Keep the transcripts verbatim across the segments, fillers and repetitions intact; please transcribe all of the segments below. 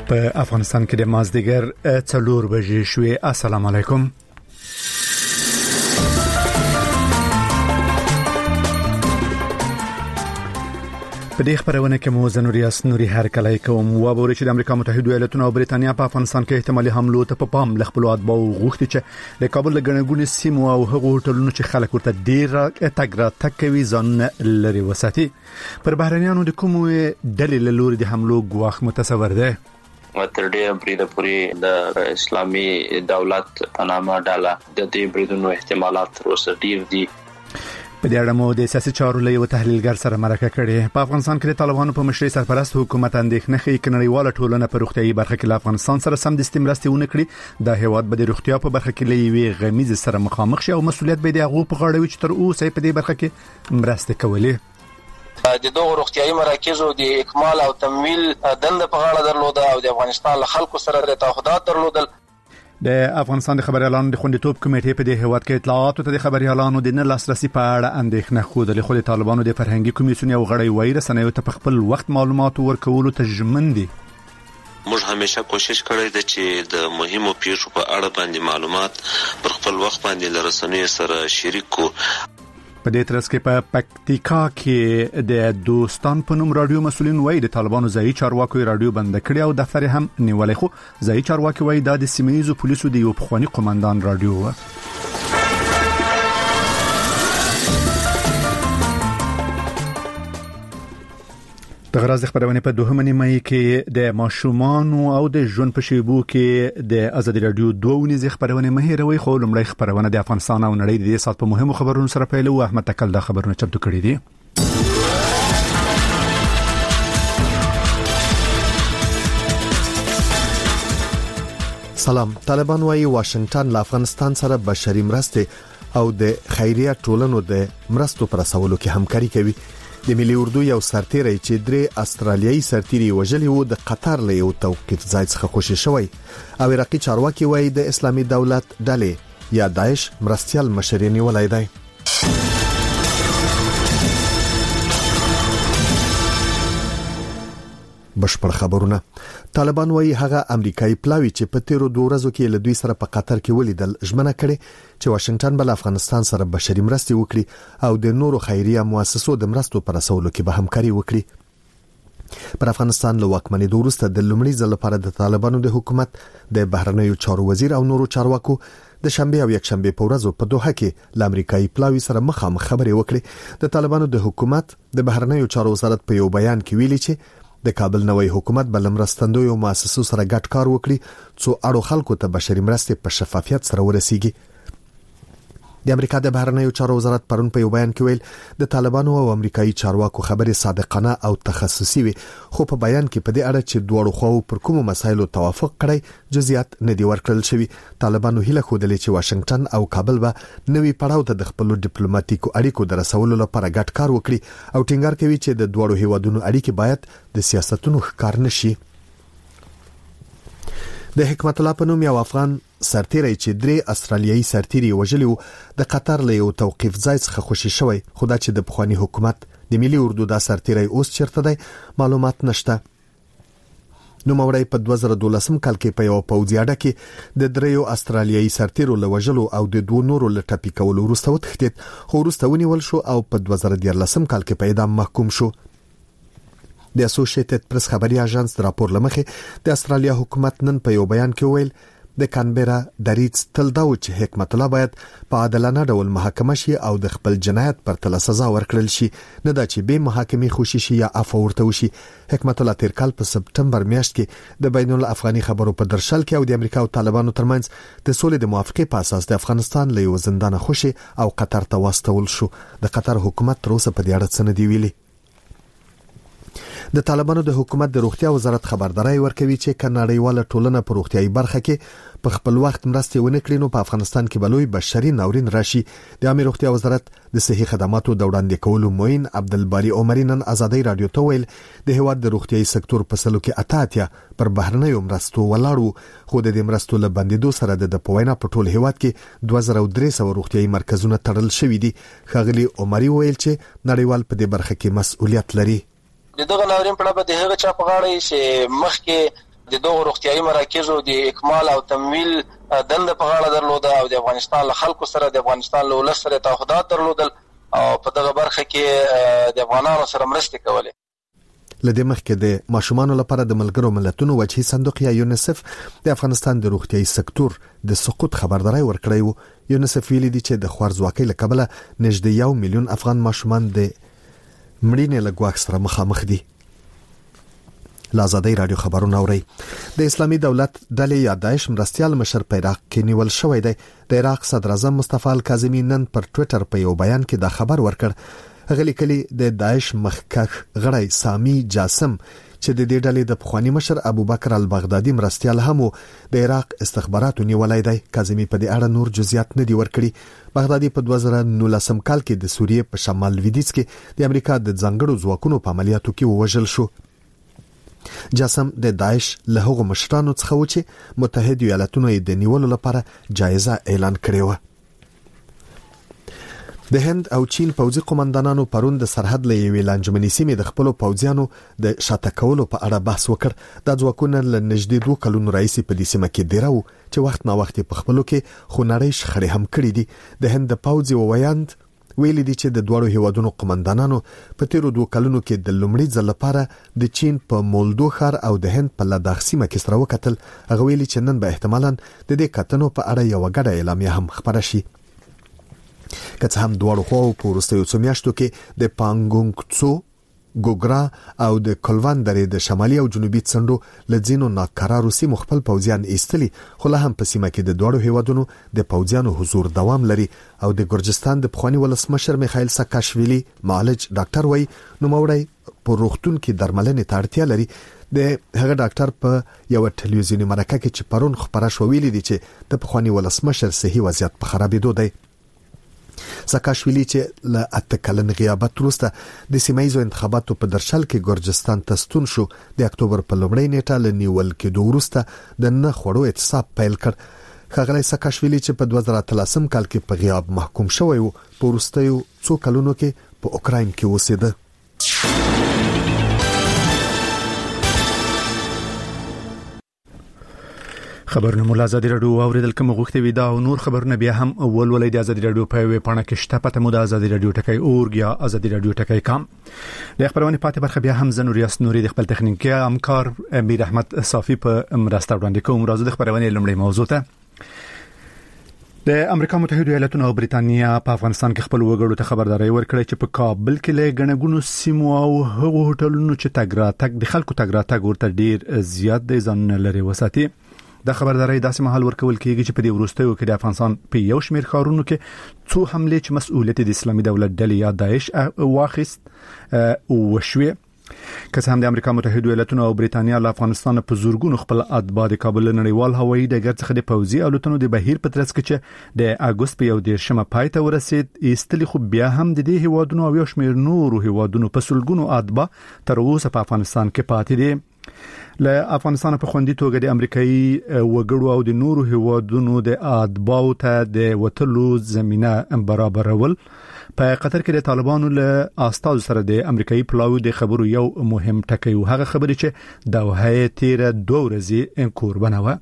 په افغانستان کې د مازدیګر څلور بجې شوې. السلام علیکم. په دې خبرونه کې مو زنوریاس نوري هر کله کوم و بوري چې د امریکا متحده ایالاتونو او بریتانیا په افغانستان کې احتمالي حملو ته په پام لخبلو اتباع غوښتي چې د کابل لګنګونې سیمو او هغو هوټلونو چې خلک ورته ډیر تګرا تکوي ځان لري وساتي. پر بهرنیانو د کومو دلیل لوري د حملو غواخ متصور ده. تر ډیره بریده پورې د اسلامي دولت پنامه ډاله د دې بریدونو احتمالات تر اوسه ډیر دي. په دې اړه مو د سیاسي چارو له یو تحلیلګر سره مرکه کړې. په افغانستان کې د طالبانو په مشرۍ سرپرست حکومت اندېښنه ښيي چې نړیواله ټولنه په روغتيایي برخه کې له افغانستان سره سم د استمرارستي ونه کړي. د هیواد به د روغتیا په برخه کې لوي غمیز سره مخامخ شي او مسولیت به د هغو په غاړه وي چې تر اوسه په دې برخه کې مرسته کولې. د دوه روغتيایي مراکزو د اکمال او تمویل دنده په غاړه درلوده او د افغانستان له خلکو سره د تعهدات درلودل. د افغانستان د خبريالانو د خوندیتوب کمیټې په دې هیواد کې اطلاعات ته د خبريالانو د نه لاسرسي په اړه اندېښنه خوده. له خو د طالبانو د فرهنګي کمیسیون یو غړی وایي رسنیو ته په خپل وخت معلومات ورکولو ته ژمن دي. موږ همیشه کوشش کړی دی چې د مهمو پیښو په اړه باندې معلومات پر خپل وخت باندې له رسنیو سره شریک کو. په دې ترڅ کې په پکتیکا کې د دوستان په نوم رادیو مسولین وایي د طالبانو ځایي چارواکو رادیو بند کړی او دفتر هم نیولې. خو ځایي چارواکي وایي د سیمه‌ییزو پولیسو د یو پخوانی قومندان رادیو و. د غراز خبرونه په دوهمه نیمه کې د ماشومان او د ژوند په شیبو کې د ازادي رادیو دوه ونیزه خبرونه مهیروي. خو لمړی خبرونه د افغانستان او نړۍ د دې سات په مهمو خبرونو سره پیلو. احمد تکل دا خبرونه چمتو کړی دي. سلام. طالبان وايي واشنگټن له افغانستان سره بشري مرسته او د خیریه ټولنو د مرستو پر رسولو کې همکاري کوي. د ملي اردو یو سرتیری چې درې استرالیایي سرتیري وژلي وو د قطر له یو توقيف ځای څخه خوشی شوی او عراقي چارواکي وایي د اسلامي دولت ډلې یا داعش مرستيال مشرین ولای دی. بشپړ خبرونه. طالبان وايي هغه امریکایي پلاوی چې په تیرو دوه ورځو کې له دوی سره په قطر کې ولیدل ژمنه کړې چې واشنگټن بل افغانستان سره بشري مرستې وکړي او د نورو خیریه مؤسسو د مرستو پر رسولو کې به همکاري وکړي. پر افغانستان له واکمنۍ وروسته د لومړي ځل لپاره د طالبانو د حکومت د بهرنیو چارو وزیر او نورو چارواکو د شنبه او یکشنبه په ورځو په دوحه کې ل امریکایي پلاوی سره مخامخ خبرې وکړي. د طالبانو د حکومت د بهرنیو چارو وزارت په یو بیان کې ویلي چې د کابل نوې حکومت بل مرستندوی او مؤسسو سره ګډ کار وکړي څو اړو خلکو ته بشري مرستې په شفافیت سره ورسیږي. د امریکا د بهرنیو چارو وزارت پرون په یو بیان کې ویل د طالبانو او امریکایي چارواکو خبرې صادقانه او تخصصي وي. خو په بیان کې په دې اړه چې دوه خواو پر کومو مسایلو توافق کړي جزئیات نه دی ورکړل شوی. طالبانو هیله خوده چې واشنگټن او کابل به نوې پړاو ته د خپل ډیپلوماټیکو اړیکو د رسولو لپاره ګډ کار وکړي او ټینګار کوي چې د دوه هیوادونو اړیکې باید د سیاستونو ښکار نشي. د حکمت الله په نوم یو افغان سرتیری چې درې استرالیایي سرتیري وژلي وو د قطر له یو توقيف ځای څخه خوشی شوی. خو دا چې د پخوانی حکومت د ملي اردو د سرتیری اوس چیرته دی معلومات نشته. نو مورای په دوه زره دولسم کال کې په یو پوځي اډه کې د دریو استرالیایي سرتیرو له وژلو او د دوه نورو له ټاپي کولو وروسته وتښتید. خو وروسته ونیول شو او په دوه زره دیارلسم کال کې په اعدام محکوم شو. د اسوسییټډ پریس خبري اژانس د راپور لمخې د استرالیا حکومت نن په یو بیان کې ویل د کانبرا دریځ تل دا و چې حکمت الله باید په عادلانه ډول محاکمه شي او د خپل جنایت پر تل سزا ورکړل شي، نه دا چې به محاکمې خوشي شي یا عفو ورته وشي. حکمت الله تیر کال په سپټمبر میاشت کې د بین الافغاني خبرو په درشل کې او د امریکا او طالبانو ترمنځ د سولې د موافقې په اساس د افغانستان له یو زندان خوشي او قطر ته واستول شو. د قطر حکومت تر اوسه په دې اړه څه نه دی ویلي. د طالبانو د حکومت د روغتیا وزارت خبرداري ورکوي چې کناړیواله ټولنه په روغتیاي برخه کې په خپل وخت مرستې ونه کړي نو په افغانستان کې بلوي بشري ناورین راشي. د عامه روغتیا وزارت د صحي خدماتو د وړاندې کولو موین عبدالباری عمري نن ازادي رادیو ته ویل د هواد د روغتیاي سکتور په سلو کې اتاتیا پر بهرنیو مرستو ولاړو، خو د دې مرستو له بندیدو سره د پوینا په ټول هواد کې دوه زره درې سوه روغتیاي مرکزونه تړل شوي دي. ښاغلي عمري ویل چې نړیوال په دې برخه کې مسؤلیت لري. د دغه ناورین په اړه د هغه چا په غاړه چې مخکې د دوه روغتيایي مراکزو د اکمال او تمویل دنده په غاړه درلوده او د افغانستان له خلکو سره د افغانستان له ولس سره تعهدات درلودل او په دغه برخه کې د افغانانو سره مرسته کولې. لدې مخکې د ماشومانو لپاره د ملګرو ملتونو وجهي صندوق یا یونیسف د افغانستان د روغتيایي سکتور د سقوط خبرداري ورکړی وو. یونیسف ویلي دی چې د خوارځواکۍ له کبله نږدې یو میلیون افغان ماشومان د مړینې له ګواښ سره مخامخ دي. لازادۍ رادیو خبرونه اوري. د اسلامي دولت ډلې یا داعش مرستيال مشر په عراق کې نیول شوی دی. د عراق صدر اعظم مصطفی الکاظمی نن پر ټوئیټر په یو بیان کې دا خبر ورکړ. هغه لیکلي د داعش مخکښ غړی سامي جاسم چې د دې ډلې د پخوانی مشر ابوبکر البغدادي مرستيال هم د عراق استخباراتو نیولای دی. کاظمی په دې اړه نور جزئیات نه دی ورکړي. بغدادي په دوه زره نولسم کال کې د سوریې په شمال لویدیځ کې د امریکا د ځانګړو ځواکونو په عملیاتو کې ووژل شو. جاسم د داعش له هغو مشرانو څخه و چې متحده ایالاتونو یې د نیولو لپاره جایزه اعلان کړې و. د هند او چین پوځي قومندانانو پرون د سرحد له یوې لانجمنې سیمې د خپل پوځیانو د شاته کولو په اړه بحث وکړ. د ځواکونو له نږدې دوه کلونو راځي په دې سیمه کې دیراو چې وخت نا وخت په خپلو کې خونړۍ شخړې هم کړې دي. د هند د پوځي وویاند ویلي دي چې د دوړو هیوادونو قومندانانو په تیرو دوه کلونو کې د لومړي ځل لپاره د چین په مولدو ښار او د هند په لداخ سیمه کې سره وکتل. هغه ویلي چې نن به احتمالاً د دې کتنو په اړه یو غړی اعلامیه هم خبره شي. که څه هم دواړو خواو په وروستیو څو میاشتو کې د پانګونګ څو ګوګرا او د کلوان درې د شمالي او جنوبي څنډو لځینو ناکرارو سیمو خپل پوځیان ایستلي، خو له هم په سیمه کې د دوړو هیوادونو د پوځیانو حضور دوام لري. او د ګرجستان د پخوانی ولسمشر میخائیل ساکاشویلی معالج ډاکټر وای نو موړی په روغتون کې درملنې ته اړتیا لري. د هغه ډاکټر په یو ټلویزیوني مرکه کې چې پرون خبره شو ویلي دي چې د پخوانی ولسمشر صحي وضعیت په خرابېدو دی. ساکاشویلی چې له اته کلن غیابت وروسته د سیمایي انتخاباتو په درشل کې ګرجستان ته ستون شو، د اکتوبر په لومړۍ نیټه له نیول کېدو وروسته د نه خوړو اعتصاب پیل کړ. ښاغلی ساکاشویلی چې په دوه زره اتلسم کال کې په غیاب محکوم شوی و، په وروستیو څو کلونو کې په اوکراین کې اوسېده. خبرونه مولا ازادي رادیو اوریدل کوم غوښتي وي دا او نور خبرونه بیا هم ولولې د ازادي رادیو په ویب پاڼه کې شته. پته مو د ازادي رادیو ټکی اورګ یا ازادي رادیو ټکی کام. د خبرونه پاتې برخه بیا هم زنوریاس نوري د خپل تخنیکی همکار امیر احمد صافي په مرسته وړاندې کوم. راځو د خبرونه لومړی موضوع ته. د امریکا متحده ایالاتونو او بریتانیا په افغانستان کې خپل وګړو ته خبرداري ورکړه چې په کابل کې له غنګونو سیمو او هغو هوټلونو چې تګ راتګ د خلکو تګ راتګ ورته ډیر زیات دي ځان لري وساتي. د خبرداري داسې مهال ورکول کېږي چې په دې وروستیو کې د افغانستان په یو شمېر ښارونو کې څو حملې چې مسؤلیت د اسلامي دولت ډلې یا داعش واخیست او وشوي. که څه هم د امریکا متحده ایالاتونو او بریتانیا له افغانستان په زورګونو خپل اتباع د کابل نړیوال هوایي ډګر څخه د پوځي الوتنو د بهیر په ترڅ کې چې د اگست په یو دیرشمه پای ته ورسید ایستلي، خو بیا هم د دې هیوادونو او یو شمېر نورو هیوادونو په سلګونو اتباع تر اوسه په افغانستان کې پاتې دي. له افغانستان په خوندي توګه د امریکایي وګړو او د نورو هیوادونو د اتباعو ته د وټلو زمينه برابرول په قطر کې د طالبانو له استاد سره د امریکایي پلاوی د خبرو یو مهم ټکی و. هغه خبرې چې د وهاي تیر دوه ورځې قربانه و.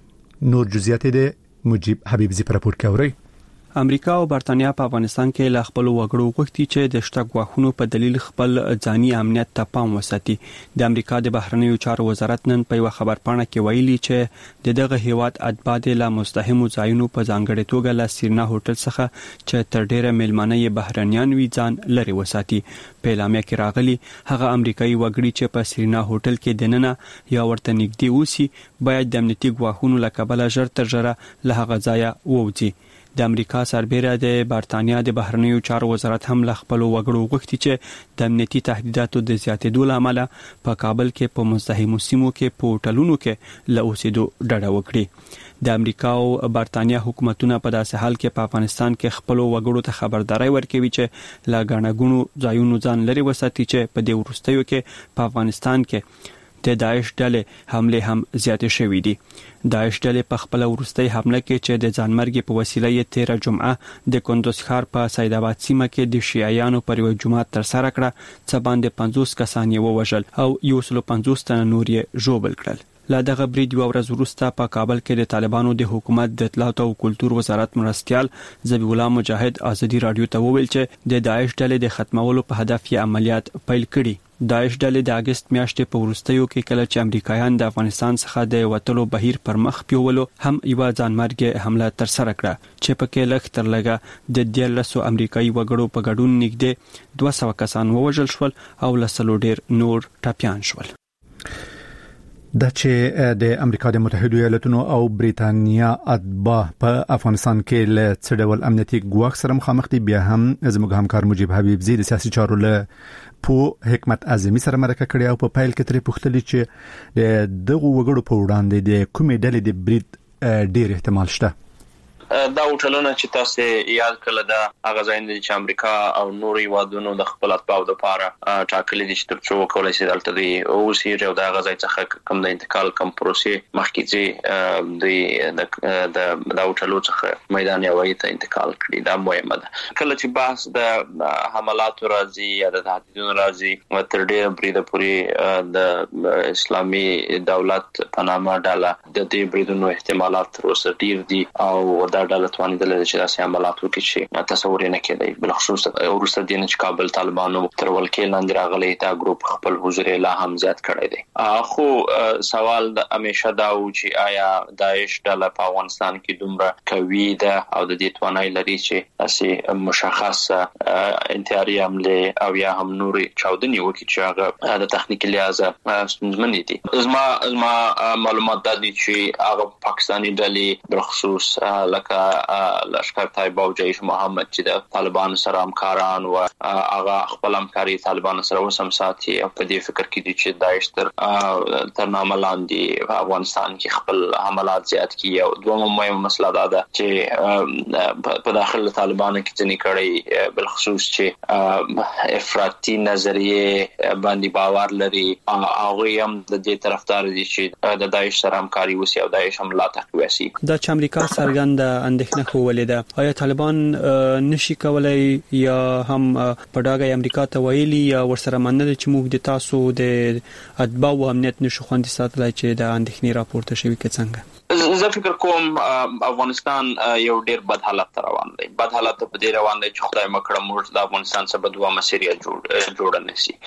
نور جزئیات د مجيب حبیب زی پر راپور کوي. امریکا او برتانیا په افغانستان کې له خپل وګړو غوښتي چې د شته غواخونو په دلیل خپل ځاني امنیت ته پام وساتي. د امریکا د بهرنیو چارو وزارت نن په یو خبرپاڼه کې ویلي چې د دغه هیواد اتباع د مستهمو ځایونو په ځانګړي توګه له سیرنا هوټل څخه چې تر ډیره میلمانه یې بهرنیان وي ځان لري وساتي. په اعلامیه کې راغلي هغه امریکایي وګړي چې په سیرنا هوټل کې دننه یا ورته نږدې اوسي باید د امنیتي غواخونو له کبله ژر تر ژره له هغه ځایه ووځي. د امریکا سربېره د برتانیا د بهرنیو چارو وزارت هم له خپل وګړو غوښتي چې د امنیتي تهدیداتو د زیاتېدو لامل په کابل کې په مزدحمو سیمو کې په هوټلونو کې له اوسېدو ډډه وکړي. د امریکا او برتانیا حکومتونه په داسې حال کې په افغانستان کې خپل وګړو ته خبرداري ورکوي چې لا غاڼګونو ځایونو ځان لري وساتي چې په دې وروستیو کې په افغانستان کې د داعش ډلې حمله هم زیاتې شوې دي. داعش ډلې په خپل ورستۍ حمله کې چې د ځانمرګي په وسیله یې تیر جمعه د کندوز ښار په سید آباد سیمه کې د شیعیانو پر یو جماعت تر سره کړه، څه باندې پنځوس کسان یې ووژل او یو سل پنځوس تنه نور یې ژوبل کړل. لا دغه برید یو ورځ وروسته په کابل کې د طالبانو د حکومت د اطلاعات او کلتور وزارت مرستيال ذبیح الله مجاهد ازادي رادیو ته وویل چې د داعش ډلې د ختمولو په هدف یې عملیات پیل کړي. داعش ډلې د اگست میاشتې په وروستیو کې کله چې امریکایان د افغانستان څخه د وټلو بهیر پر مخ پیولو هم یو ځانمرګي حمله تر سره کړه چې په کې لږ تر لږه د دیارلسو امریکایي وګړو په ګډون نږدې دوه سوه کسان ووژل شول او لسلو ډیر نور ټاپیان شول. د چې د امریکا د متحده ایالاتونو او بریتانیا اتباع په افغانستان کې له څډول امنیتي ګواښ سره مخامخ دي، بیا هم زموږ همکار مجيب حبیب زی د سیاسي چارو له په حکمت اعظمي سره مرکه کړې او په فایل کې ترې پوښتنه چې دغه وګړو په وړاندې د کومې ډلې د برید ډیر احتمال شته. دا وټلونه چې تاسو یاد کړل دا هغه ځای دی چې امریکا او نوري وادونو د خپل اتباعو لپاره ټاکلي دي چې ترڅو وکولای شي دلته دی او سی جو دا غځای څخه کوم د انتقال کم پروسې مخکې چې د د دا وټلو څخه میدان یوي ته انتقال کړي. دا مهمه ده. کله چې بحث د حملات راځي یا د تهدیدونو راځي تر ډېر بریده پوری د اسلامي دولت پنامه ډاله د دې بریدونو احتمالات تر اوسه ډیر دي او دا ډله توانیدل چې داسې عملیات وکړي چې تصور نه کېدای. بل خصوص وروسته د چې کابل طالبانو تر ولکې لاندې راغلي دا ګروپ خپل حضور لا هم زیات کړی دی. خو سوال د همیشه دا و چې آیا داعش ډله په افغانستان کې دومره قوي ده او د دې توانایي لري چې اسی مشخص انتحاري حمله او یا هم نوري چاودنې وکړي چې هغه د تخنیکي لحاظ ستونزمن دي. زما زما معلومات د دې چې هغه پاکستاني ډلې بل خصوص لکه لشکر طیبه او جیش محمد چې د طالبانو سره همکاران او هغه خپل همکاري طالبانو سره وسم ساتي او په دې فکر کې دي چې داعش تر تر نامه لاندې په افغانستان کې خپل حملات زیات کړي. او دوه مهمه مسله ده چې په داخله طالبانو کې ځنې کړي بل خصوص چې افراطي نظریه باندې باور لري هغه هم د دې طرفدار دي چې د داعش سره همکاري وکړي او داعش حملات وکړي. دا چې امریکا سرګند اندېښنه کولې ده آیا طالبان نشي کولای یا هم په ډاګه امریکا ته ویلي یا ورسره مننه چې موږ د تاسو د اتباع او امنیت نشو خوندي ساتلای چې د اندېښنې راپورته شوی کې څنګه؟ زه فکر کوم افغانستان یو ډیر بد حالت روان دی. بد حالت په دې روان دی چې خدای مکړه موږ د افغانستان څخه بدوا مسیریا جوړ جوړ نه شي.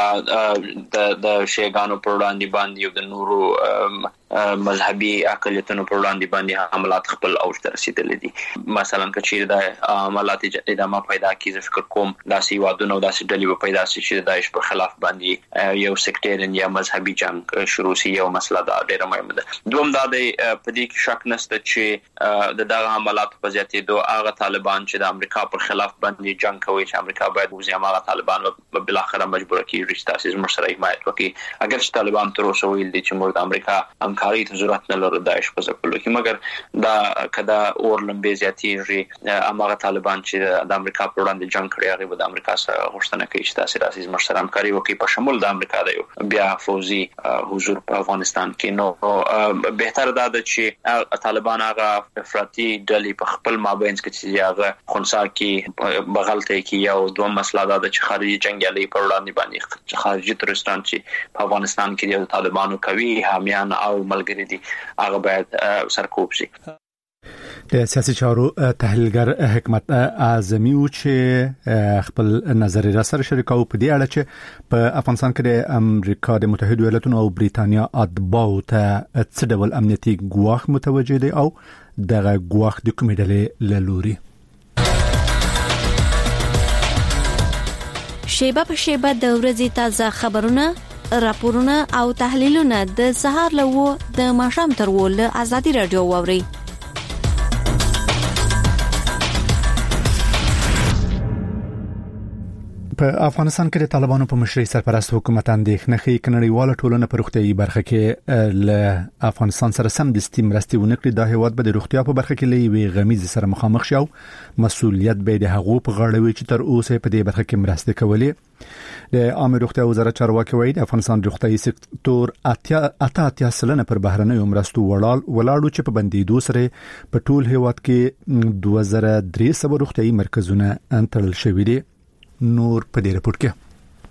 د د شیګانو پر وړاندې باندې او د نورو مذهبي اقلیتونو پر وړاندې باندې حملات خپل اوج ته رسیدلې دي. مثلا کچیر د عملیات ادامه پیدا کیږي زه فکر کوم داسې وادونه او داسې ډلې په پیدا شي چې د داعش پر خلاف باندې یو سیکټریان یا مذهبي جنگ شروع شي. یو مسله دا ډیره مهمه ده. دوم دا د په دې کې شک نشته چې د دغه حملات په زیاتېدو هغه طالبان چې د امریکا پر خلاف باندې جنگ کوي چې امریکا باید وزي هغه طالبان بل اخر مجبور کیږي چې تاسو مشره حمایت وکړي. اگر چې طالبان تر اوسه ویل دي چې موږ د امریکا همکاري ته ضرورت نه لرو داعش په ځکه کې مګر دا کدا اور لمبې زیاتېږي هغه طالبان چې د امریکا پر وړاندې جنگ کوي هغه د امریکا سره غوښتنه کوي چې تاسو راسي مشره همکاري وکړي په شمول د امریکا د بیا فوزي حضور په افغانستان کې. نو بهتر ده چې طالبان هغه افراطي ډلې په خپل مابین کې چې هغه خنثی کې بغلته کې یو دوه مسله ده چې خارجي جنگیالي پر وړاندې باندې خارجي ترستان چې په افغانستان کې د طالبانو کوي حامیان او ملګری دي هغه باید سرکوب شي. د سیاسي چارو تحلیلګر حکمت اعظمي او چې خپل نظر را سره شریکاو په دې اړه چې په افغانستان کې د امریکا د متحده ایالاتونو او بریتانیا اتباع ته څه ډول امنیتي ګواښ متوجه دي او دغه ګواښ د کومې ډلې له لوري. شیبه په شیبه د ورځې تازه خبرونه راپورونه او تحلیلونه د سهار له و د ماښام تر و له ازادي رادیو ووري. په افغانستان کې د طالبانو په مشرۍ سرپرست حکومت اندېښنه ښیي چې نړیواله ټولنه په روغتیايي برخه کې له افغانستان سره سم د ستیم مرستې ونکړي. دا هیواد به د روغتیا په برخه کې لوي غمیزه سره مخامخ شي او مسؤلیت به د هغو په غاړه وي چې تر اوسه په دې برخه کې مرستې کولې. د عامه روغتیا وزارت چارواکي وایي د افغانستان روغتیايي سکتور اتیا اتیا سلنه پر بهرنیو مرستو وړاندې ولاړو چې په بندیدو سره په ټول هیواد کې دوه زره درې سوه روغتیايي مرکزونه انتړل شوي دي. نور په دې رپورت کې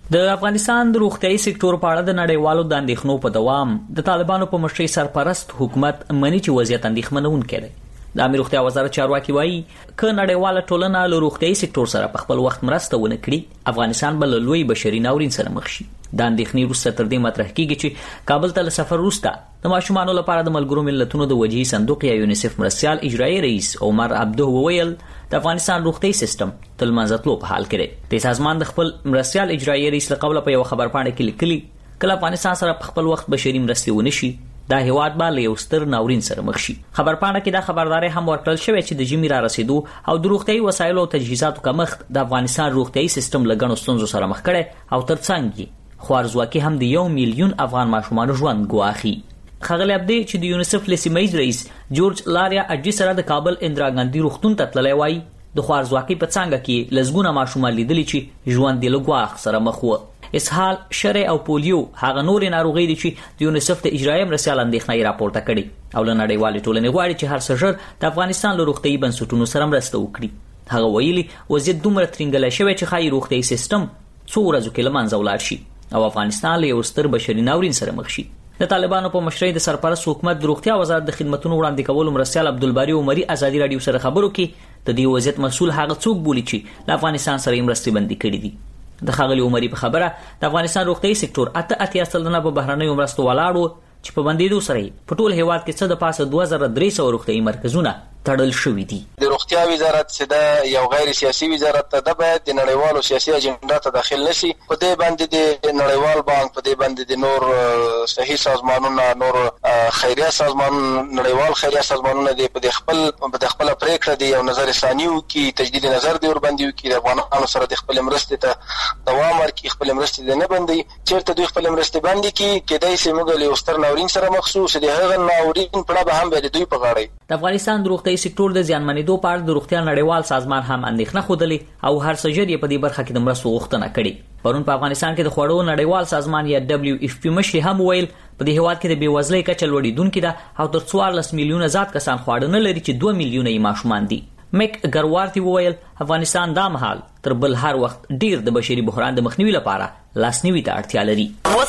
د افغانستان د روغتيایي سکتور په اړه د نړیوالو د اندېښنو په دوام د طالبانو په مشرۍ سرپرست حکومت مني چې وضعیت اندېښمنونکی دی. د امیر روغتیا وزارت چارواکي وایي ک نړیواله ټولنه له روغتيایي سکتور سره په خپل وخت مرسته ونه کړي افغانستان بل لوی بشري ناورین سره مخ شي. د اندېښنې وروسته تر دې مطرح کیږي چې کابل ته له سفر وروسته د ماشومانو لپاره د ملګرو ملتونو د وجهي صندوق یا یونیسف مرستيال اجرایي رئیس عمر عبده وویل د افغانستان روغتيایي سیستم تل منځتلو په حال کې دی. د سازمان د خپل مرستيال اجرایي رئیس له قبل په یو خبرپاڼه کې لیکلي کله افغانستان سره په خپل وخت بشري مرستې ونشي دا هیواد به له یو ستر ناورین سره مخ شي. خبرپاڼه کې دا خبرداري هم ورکړل شوې چې د جمی را رسیدو او د روغتيایي وسایلو او تجهیزاتو کمښت د افغانستان روغتيایي سیستم له ګڼو ستونزو سره مخ کړي او ترڅنګ یې خوارزواکي هم د یو میلیون افغان ماشومانو ژوند ګواخي. خغلی عبدی چې د یونیسف لسیمایز رئیس جورج لاریا اجي سره د کابل اندرا ګاندھی روغتون ته تللی وای د خوارزواکي په څنګه کې لزګونه ماشومان لیدلی چې ژوند د لګواخ سره مخ وو. اسهال، شرع او پولیو هغه نورې ناروغۍ دي چې د یونیسف د اجرایي مرستیال اندېښنې راپورته کړي او له نړیوالې ټولنې غواړي چې هر څه ژر د افغانستان له روغتيایي بنسټونو سره مرسته وکړي. هغه ویلي وضعیت دومره ترنګلی شوی چې ښایي روغتيایي سیستم څو ورځو کې له منځه ولاړ شي او افغانستان له یو ستر بشري ناورین سره مخ شي. د طالبانو په مشرۍ د سرپرست حکومت د روغتیا وزارت د خدماتو وړاندې کولو مرستیال عبدالباری عمری ازادي رادیو سره خبرو کې د دې وضعیت مسول هغه څوک بولی چې د افغانستان سره مرستې بندي کړې دي. د خغلی عمری په خبره د افغانستان روغتيایي سکتور اته اتیا سلنه په بهرنیو مرستو ولاړو چې په بندیدو سره په ټول هیواد کې څه د پاسه دوه زره درې سوه روغتيایي مرکزونه تړل شوی دي. د روغتیا وزارت چې دا یو غیر سیاسي وزارت ته د باید د نړیوالو سیاسي اجنډا ته داخل نشي. په دې باندې د نړیوال بانک په دې باندې د نور صحي سازمانونو نور خیریه سازمانونو نړیوال خیریه سازمانونو د په خپل په خپل پریکړه دی یو نظر ثانیو کې تجدید نظر دی ور باندې کې د افغانانو سره د خپل مرستې ته دوام ورکړي خپل مرستې نه بندي چیرته دوی خپل مرستې باندې کې کېدای شي موږ له ستر ناورین سره مخصوص دي هغه ناورین په اړه هم به دوی په غاړه. د افغانستان روغتيایي سکتور د زیانمنېدو په اړه د روغتیا نړیوال سازمان هم اندېښنه ښودلې او هر څه ژر یې په دې برخه کې د مرستو غوښتنه کړې. پرون په افغانستان کې د خوړو نړیوال سازمان یا دبليو اف پی مشر هم ویل په دې هیواد کې د بېوزلۍ کچه لوړېدونکې ده او تر څوارلس میلیونه زیات کسان خواړه نه لري چې دوه میلیونه یې ماشومان دي. میک ګروارتی وویل افغانستان دا مهال تر بل هر وخت ډیر د بشري بحران د مخنیوي لپاره لاسنیوي ته اړتیا لري.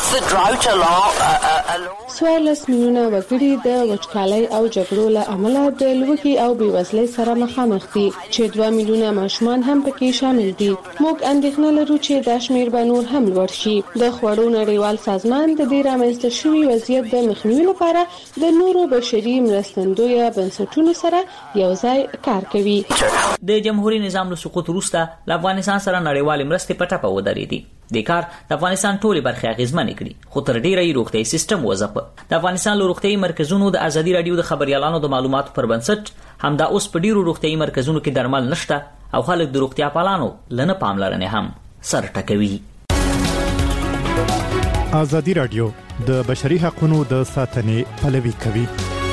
څوارلس میلیونه وګړي د وچکالۍ او جګړو له امله د لوږې او بېوزلۍ سره مخامخ دي چې دوه میلیونه ماشومان هم پکې شامل دي. موږ اندېښنه لرو چې دا شمېر به نور هم لوړ شي. د خوړو نړیوال سازمان د دې رامنځته شوي وضعیت د مخنیوي لپاره د نورو بشري مرستندویه بنسټونو سره یو ځای کار کوي. د جمهوریت نظام له سقوط وروسته له افغانستان سره نړیوالې مرستې په ټپه ودرېدې. د کار د افغانستان ټولې برخې اغیزمنې کړي خو تر ډیره یې روغتیایي سیستم وځپه. د افغانستان له روغتیایي مرکزونو د ازادي رادیو د خبريالانو د معلوماتو پر بنسټ همدا اوس په ډیرو روغتیایي مرکزونو کې درمل نشته او خلک د روغتیا پالانو لنه پاملرنه هم سر ټکوي. ازادي رادیو د بشري حقوقو د ساتنې پلوي کوي.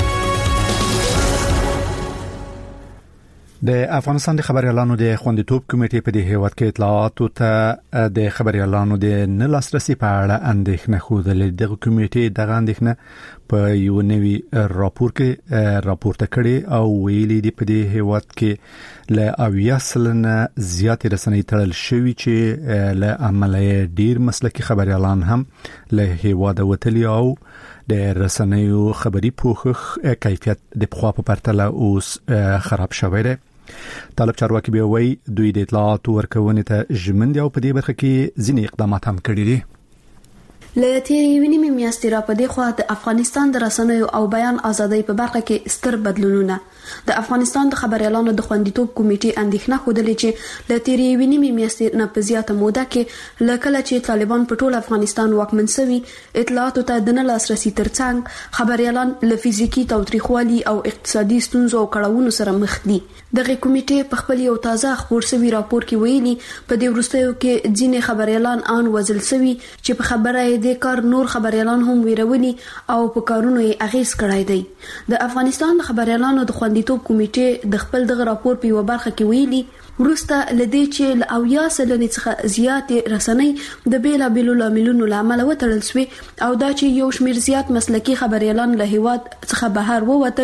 د افغانستان د خبريالانو د خوندیتوب کمیټې په دې هیواد کې اطلاعاتو ته د خبريالانو د نه لاسرسي په اړه اندېښنه خوده. د کمیټې دغه اندېښنه په یو نوي راپور کې راپورته کړي او ویلي دی په دې هیواد کې له اویا سلنه زیات رسنۍ تړل شوی چې له عملیه ډیر مسلکي خبريالان هم له هیواد وتلی او د رسنیو خبري پوښښ کیفیت د پخوا په پرتله اوس خراب شوی دی. طالب چارواکي به وایي دوی د اطلاعاتو ورکونې ته ژمن دي او په دې برخه کې ځینې اقدامات هم کړي دي. له تیرې ونیمې میاشتې را په دې خوا د افغانستان د رسنیو او بیان ازادۍ په برخه کې ستر بدلونونه. د افغانستان د خبريالانو د خوندیتوب کمیټې اندېښنه خوده چې له تیرې ونیمې میاشتې نه په زیاته موده کې لکه چې طالبان په ټول افغانستان واکمن شوي اطلاعاتو ته د نه لاسرسي ترڅنګ خبريالان له فزیکی تاوتریخوالي او اقتصادي ستونزو او کړاوونو سره مخ دي. دغه کمیټې په خپل یو تازه خبر شوی راپور کې ویلي په دې وروستیو کې ځینې خبريالان ان وزل شوي چې په خبره یې د کار نور خبريالان هم ویرونی او په کارونو یې اغیز کړای دی. د افغانستان خبريالانو د خوندیتوب کمیټې د خپل دغه راپور په یو برخه کې ویلي ورسته لدی چې ل اویا سلنې څخه زیات رسنۍ د بیلا بیلو لاملونو لامل وتړل شوی او دا چې یو شمیر زیات مسلکي خبريالان له هیواد څخه بهر ووتل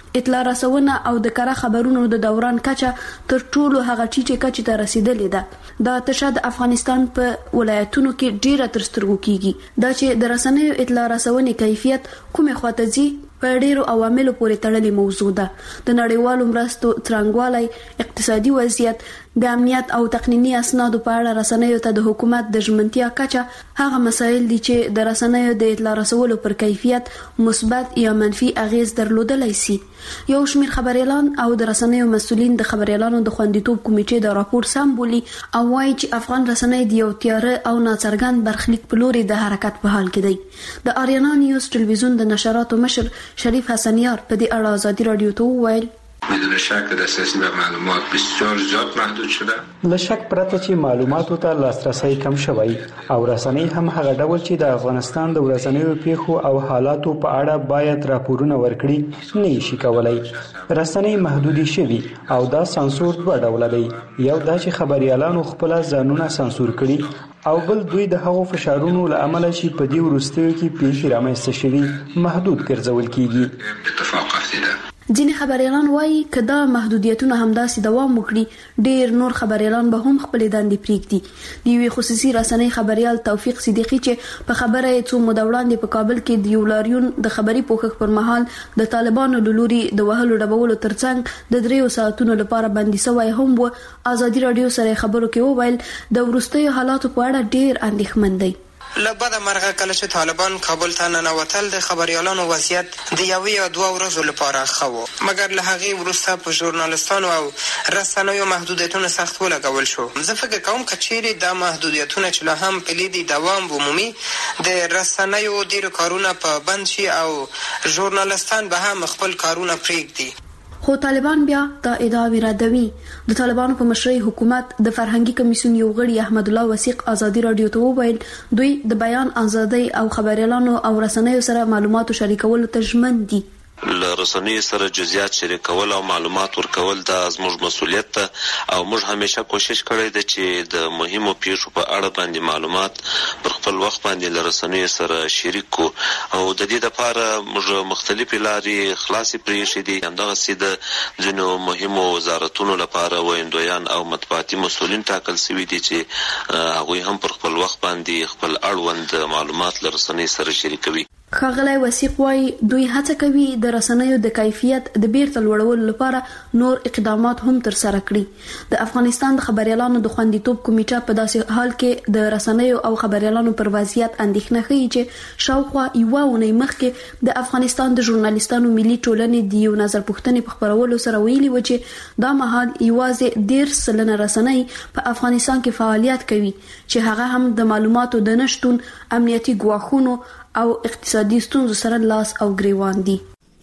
اطلاع رسونه او د کره خبرونو د دوران کچه تر ټولو هغه ټیټه کچه ته رسیدلې ده. دا تشه د افغانستان په ولایتونو کې ډیره تر سترګو کیږي. دا چې د رسنیو اطلاع رسونې کیفیت کومه خواته ځي په ډیرو عواملو پورې تړلې موضوع ده. د نړیوالو مرستو څرنګوالی، اقتصادي وضعیت، د امنیت او تقنینی اسنادو په اړه رسنیو ته د حکومت د ژمنتیا کچه هغه مسایل دي چې د رسنیو د اطلاع رسولو پر کیفیت مثبت یا منفي اغیز درلودلای شي. یو شمېر خبريالان او د رسنیو مسؤلین د خبريالانو د خوندیتوب کمیټې د راپور سم بولي او وايي چې افغان رسنۍ د یو تیاره او ناڅرګند برخلیک په لوري د حرکت په حال کې دي. د آریانا نیوز ټلویزیون د نشراتو مشر شریف حسنیار په دې اړه ازادي رادیو ته وویل: بدون شک دسترسی به معلومات بسیار زیاد محدود شده. له شک پرته چې معلوماتو ته لاسرسی کم شوی او رسنۍ هم هغه ډول چې د افغانستان د ورځنیو پیښو او حالاتو په اړه باید راپورونه ورکړي نه شي کولای. رسنۍ محدودي شوي او دا سانسور دوه ډوله دی. یو دا چې خبريالانو خپل ځانونه سانسور کړي او بل دوی د هغو فشارونو له امله چې په دې وروستیو کې پیښې رامنځته شوي محدود ګرځول کیږي. اتفاق افتیده. ځینې خبريالان وایي که دا محدودیتونه همداسې دوام وکړي ډېر نور خبريالان به هم خپلې دندې پرېږدي. د یوې خصوصي رسنۍ خبريال توفیق صدیقي چې په خبره یې څو موده وړاندې په کابل کې د یو لاریون د خبري پوښښ پر مهال د طالبانو له لوري د وهلو ډبولو ترڅنګ د دریو ساعتونو لپاره بندي شوی هم و، ازادي رادیو سره خبرو کې وویل د وروستیو حالاتو په اړه ډېر اندېښمن دی. لبد مرغه کله چې طالبان کابل ته ننوتل د خبريالانو وضعیت د یوې یا دوه ورځو لپاره ښه و، مګر له هغې وروسته په ژورنالستانو او رسنیو محدودیتونه سخت ولګول شو. زه فکر کوم که چیرې دا محدودیتونه چې لا هم پلي دي دوام ومومي د رسنیو ډېر کارونه په بند شي او ژورنالستان به هم خپل کارونه پرېږدي. خو طالبان بیا دا ادعا ردوي. د طالبانو په مشرۍ حکومت د فرهنګي کمیسیون یو غړي احمد الله وثیق ازادي رادیو ته وویل دوی د بیان ازادۍ او خبريالانو او رسنیو سره معلوماتو شریکولو ته ژمن دي. له رسنیو سره جزئیات شریکول او معلومات ورکول دا زموږ مسؤلیت ده او موږ همیشه کوشش کړی دی چې د مهمو پیښو په اړه باندې معلومات پر خپل وخت باندې له رسنیو سره شریک کو او د دې لپاره موږ مختلفې لارې خلاصې پرېښې دي. همدغسې د ځینو مهمو وزارتونو لپاره ویندویان او مطبوعاتي مسؤلین ټاکل شوي دي چې هغوی هم پر خپل وخت باندې خپل اړوند معلومات له رسنیو سره شریکوي. ښاغلی وثیق وایي دوی هڅه کوي د رسنیو د کیفیت د بیرته لوړولو لپاره نور اقدامات هم ترسره کړي. د افغانستان د خبريالانو د خوندیتوب کمیټه په داسې حال کې د رسنیو او خبريالانو پر وضعیت اندېښنه ښیي چې شاوخوا یوه اونۍ مخکې د افغانستان د ژورنالستانو ملي ټولنې د یو نظر پوښتنې په خپرولو سره ویلي و چې دا مهال یوازې دېرش سلنه رسنۍ په افغانستان کې فعالیت کوي چې هغه هم د معلوماتو د نشتون، امنیتي ګواښونو او اقتصادي ستونزو سره لاس او ګریوان دي.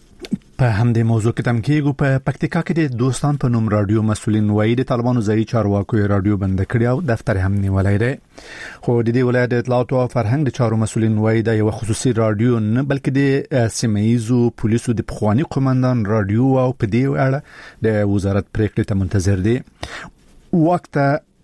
په همدې موضوع کې تم کېږو. په پکتیکا کې د دوستان په نوم رادیو مسؤلین وایي د طالبانو ځایي چارواکو رادیو بند کړی او دفتر هم نیولای دی. خو د دې ولایت د اطلاعات او فرهنګ د چارو مسؤلین وایي دا یو خصوصي رادیو نه بلکې د سیمایزو پولیسو د پخوانی قومندان رادیو او په دې اړه د وزارت پریکړې ته منتظر دي. وخت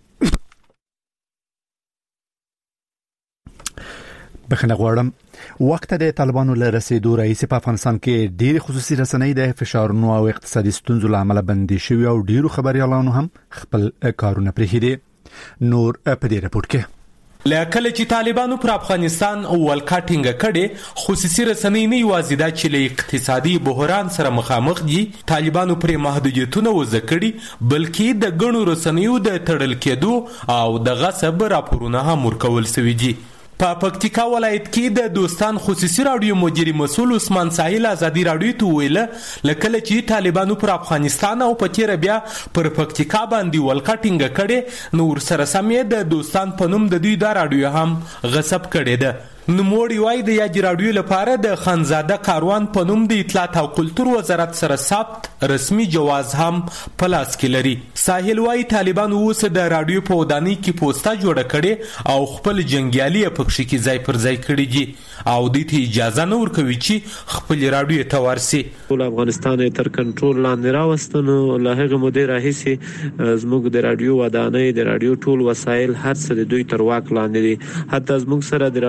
بخنه غواړم وخت د طالبانو له رسیدو رئیس په افغانستان کې ډېر خصوصي رسنۍ د فشارونو او اقتصادي ستونزو لامل بندي شوی او ډیرو خبريالانو هم خپل کارونه پرېښي دي. نور په دې رپورت کې لکه چې طالبانو پر افغانستان ولکټینګ کړي خصوصي رسنۍ نه یوازې دا چې له اقتصادي بحران سره مخامخ دي طالبانو پر محدودیتونه وضع کړي بلکې د ګڼو رسنیو د تړل کېدو او د غصب راپورونه هم ورکول شوي دي. په پکتیکا ولایت کې د دوستان خصوصي رادیو مدیر مسؤل عثمان ساحل ازادي رادیو ته ویل لکه چې طالبانو پر افغانستان او په تیر بیا پر پکتیکا باندې ولکټینګ کړي نو سره سمې د دوستان په نوم د دوی د رادیو هم غصب کړي ده. نوموړي وایي د یاجی رادیو لپاره د خانزاده کاروان په نوم د اطلاعات او کلتور وزارت سره ثبت رسمي جواز هم په لاس کې لري. ساحل وایي طالبان اوس د رادیو په ودانۍ کې پوسټه جوړه کړي او خپل جنگیالي پکښې کې ځای پر ځای کړي دي او د ته اجازه نه ورکوي چې خپل رادیو ته ورسي. ټول افغانستان تر کنټرول لاندې راوستنو له هغه مودې راهیسې زموږ د رادیو ودانۍ د رادیو ټول وسایل هر څه د دوی تر واک لاندې دي. حتی زموږ سره د رادیو ځینې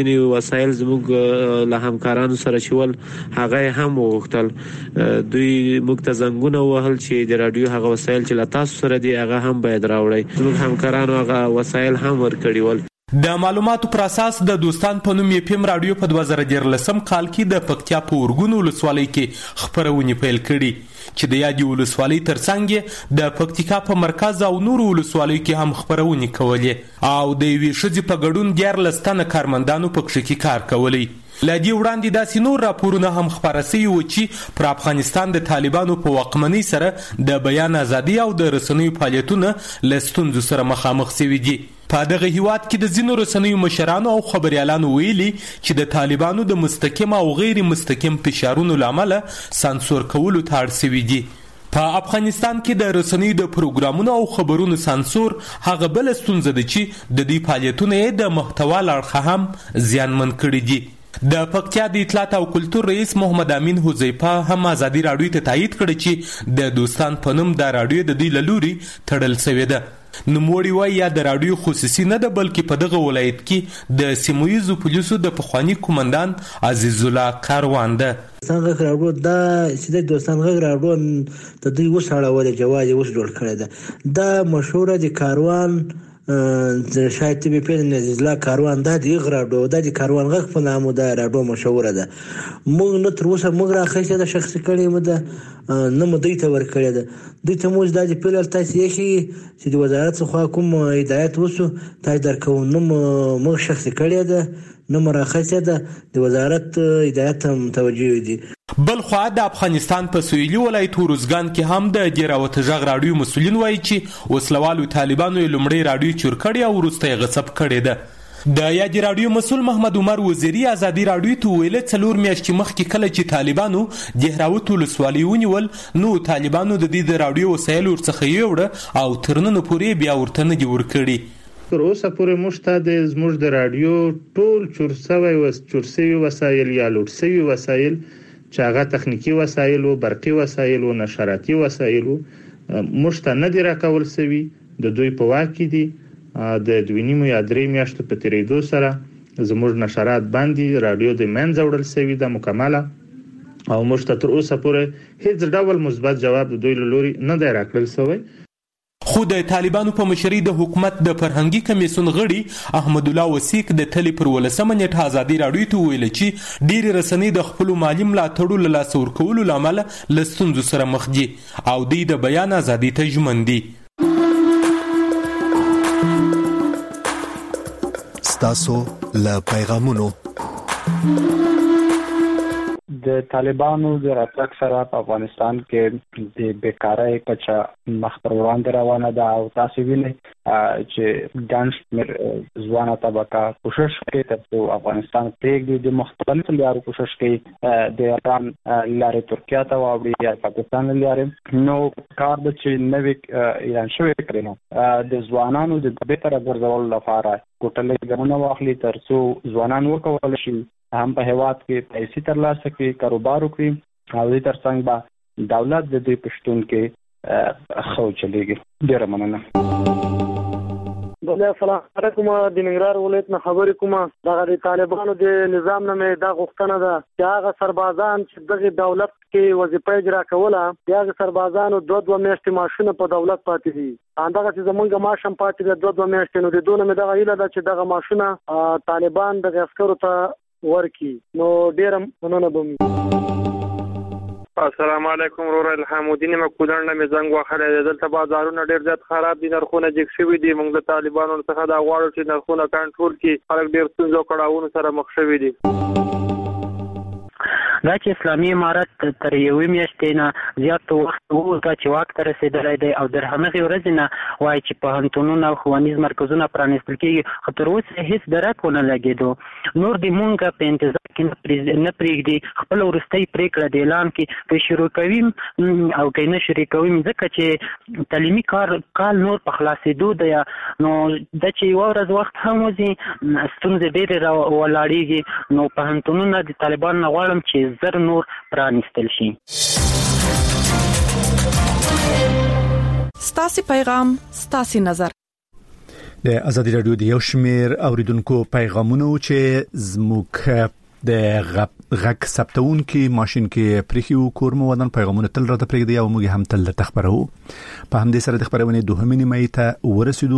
ځینی وسایل زموږ له همکارانو سره چول هغه هم وغوښتل دوی موږ ته زنګونه وهل چې د رادیو هغه وسایل چې لا تاسو سره دي هغه هم باید راوړی. زموږ همکارانو هغه وسایل هم ورکړي ول. د معلوماتو پر اساس د دوستان په نوم یې پیم رادیو په دوه زره دیارلسم کال کې د پکتیا په ورګونو ولسوالۍ کې خبرونه پیل کړي چې د یادې ولسوالۍ ترڅنګ د پکتیکا په مرکز او نورو ولسوالیو کې هم خبرونه کولې او د یوې ښځې په ګډون دیارلس تنه کارمندانو په کښې کې کار کولی. لدی وړاندې داسې نور راپورونه هم خبره شوي و چې پر افغانستان د طالبانو په واکمنۍ سره د بیان ازادي او د رسنیو فعالیتونه له ستونزو سره مخامخ شوي دي. په دغه هیواد کې د ځینو رسنیو مشرانو او خبريالانو ویلي چې د طالبانو د مستقیم او غیر مستقیم فشارونو لامل سانسور کولو ته اړ شوي دي. په افغانستان کې د رسنیو د پروګرامونو او خبرونو سانسور هغه بل ستونزه ده چې د دې فعالیتونه د محتوا لړخه هم زیانمن کړي دي. د پکتیا د اطلاعات او کلتور رئیس محمد امین حذیفه هم ازادي رادیو ته تایید کړی چې د دوستان په نوم د رادیو د دې لوري تړل شوی ده. نوموړي وایي یا د رادیو خصوصي نه ده بلکې په دغه ولایت کې د سیمویزو پولیسو د پخوانی کمانډان عزیز الله کاروان ده. دوستان غږ راډیو دا چې د دوستان غږ راډیو د دوی وساړه جواز اوس جوړ کړی ده. دا مشهور دي کاروان شاید تی بی پی د عزیز الله کاروان د دې غراډو د کاروان غږ په نامه د راډیو مشهور ده. موږ نو تر اوسه موږ راخښه د شخصي کړي مو ده نه مو دوی ته ور کړی ده. دوی ته موږ د پیلل تاسو یې چې د وزارت څخه کوم هدایت وسو تاسو درکو نو موږ شخصي کړی ده نو مرخصه ده د وزارت هدایت هم توجه دي. بل خو د افغانستان په سویلي ولایت روزګان کې هم د دیراوت ژغ رادیو مسولین وایي چې وسلوالو طالبانو لومړی رادیو چور کړی او وروسته غصب کړی ده. د یادې رادیو مسول محمد عمر وزیری ازادي رادیو ته ویل څلور میاشتې مخکې کله چې طالبانو دیراوت ولسوالۍ ونیول نو طالبانو د دې د رادیو وسایل ورڅخه یوړه او تر نن پورې بیا ورته نه دي ورکړي. تر اوسه پورې موږ ته د زموږ د رادیو ټول چورسوي وس چورسوي وسایل یا لوټسوي وسایل چې هغه تخنیکی وسایل او برقي وسایل او نشراتي وسایل موږ ته نه دی راکول سوي. د دوی په واک کې دي. د دوی نیمه یا درې میاشتو په تیریدو سره زموږ نشرات باندې رادیو د منځ وړل سوي د مکمله او موږ ته تر اوسه پورې هیڅ ډول مثبت جواب د دوی لوري نه دی راکړل سوی. خو د طالبانو په مشرۍ د حکومت د فرهنګي کمیسیون غړي احمد الله وسیق د تلی پر ولسمه نیټه ازادي رادیو ته ویل چې ډېری رسنۍ د خپل مالی ملاتړو له لاسه ورکولو لامل له ستونزو سره مخ دي او دوی د بیان ازادي ته ژمن دي. ستاسو له پیغامونو د طالبانو د راتګ سره په افغانستان کې د بیکارۍ کچه مخ پر وړاندې روانه ده او تاسو وینئ چې ګڼ شمېر ځوانه طبقه کوشش کوي ترڅو افغانستان پرېږدي. د مختلفو لارو کوشش کوي د ایران لارې ترکیه ته واوړي یا پاکستان لارې. نو کار د چې نوې اعلان شوی کړی د ځوانانو د بهتره ګرځولو لپاره کوټلې ګامونه واخلي ترڅو ځوانان وکولای شي هم په هیواد کې پیسې ترلاسه کړي کاروبار وکړي او د ترڅنګ به دولت د دوی پښتون کې خو چلیږي. ډیره مننه. السلام علیکم. د ننګرهار ولایت نه خبرې کوم. دغه د طالبانو د نظام نه مې دا غوښتنه ده چې هغه سربازان چې دغه دولت کې وظیفه اجرا کوله هغه سربازانو دوه دوه میاشتې معاشونه په دولت پاتې دي. همدغه چې زمونږ معاش هم پاتې دی دوه دوه میاشتې. نو د دوی نه مې دغه هیله ده چې دغه معاشونه طالبان دغه عسکرو ته ورکی. نو ډیره مننه بم. السلام علیکم ورور الحمودین مکودان مې زنګ واخلې. دلته بازارونه ډیر زیات خراب دي نرخونه جګ شوي دي. موږ د طالبانو څخه دا غواړو چې نرخونه کنټرول کړي. خلک ډیر ستونزو کړهونو سره مخ شوي دي. دا چې اسلامي امارت تر یوې میاشتې نه زیات وخت وروسته چې واک ته رسېدلی دی او در همغې ورځې نه وایي چې پوهنتونونه او ښوونیز مرکزونه پرانیستل کېږي خو تر اوسه هېڅ درک ونه لګېدو. نور دې مونږ په انتظار کې نه پرېږدي. خپله وروستۍ پرېکړه د اعلان کې که شروع کوي او که نه شروع کوي ځکه چې تعلیمي کار کال نور په خلاصېدو دی نو دا چې یوه ورځ وخت هم وځي ستونزې ډېرې ولاړېږي. نو پوهنتونونه د طالبانو نه غواړم چې زر نور پرانیستل شي. ستاسو پیغام ستاسو نظر. د ازادي رادیو د یو شمیر اوریدونکو پیغامونه چې زموږ د غږ ثبتون کې ماشين کې پرخیو کورمو ودان پیغامونه تل راته پرېږدي او موږ هم تل تخبرو په همدې سره د خبرونه دوه مینې مې ته ورسېدو